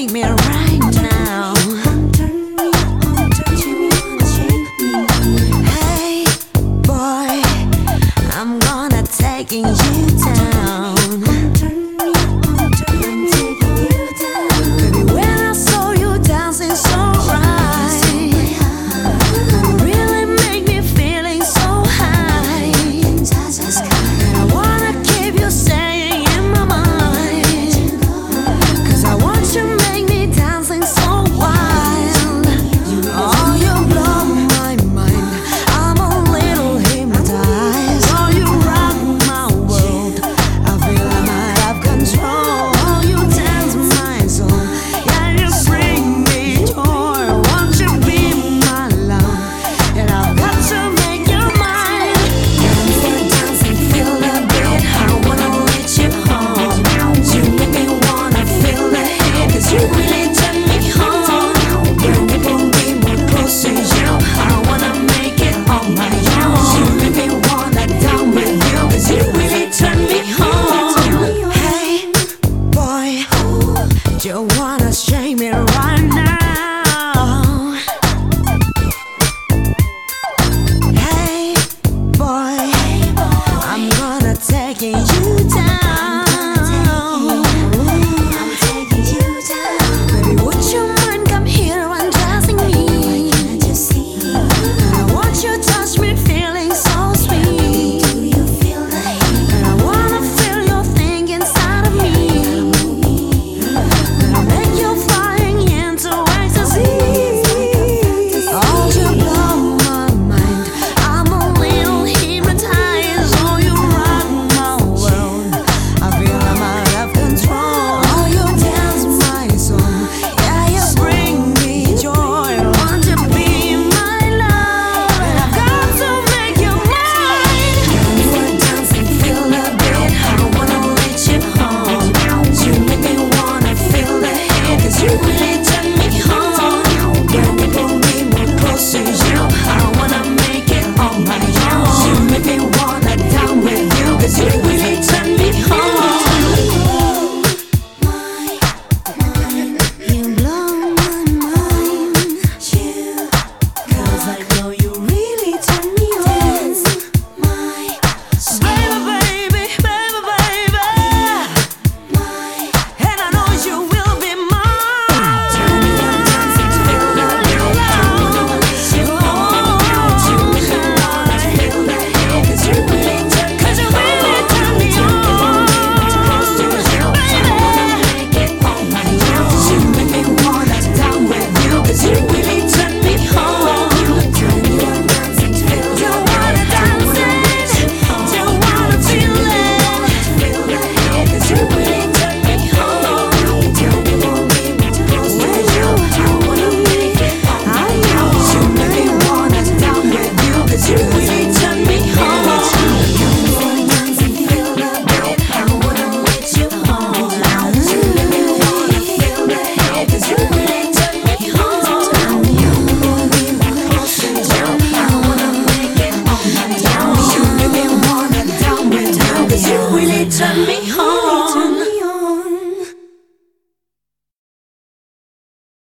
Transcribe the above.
shake me right now. Hey, boy, I'm gonna taking you down. Baby, when I saw you dancing so right, you really make me feeling so high. And I wanna keep you staying in my mind, 'cause I want you make me dancing so wild. Oh, you blow my mind, I'm a little hypnotized. Oh, you rock my world, I feel I'm out of control. Oh, you dance my soul, yeah, you bring me joy. Won't you be my love? And I've got to make you mine. Dance and dance and feel the beat, I wanna reach you home. You make me wanna feel the heat, 'cause you really turn me on. When you pull me more close to you, I wanna make it on my own. You make me wanna down with you, 'cause you really turn me on. Hey, boy, you wanna shake me right now.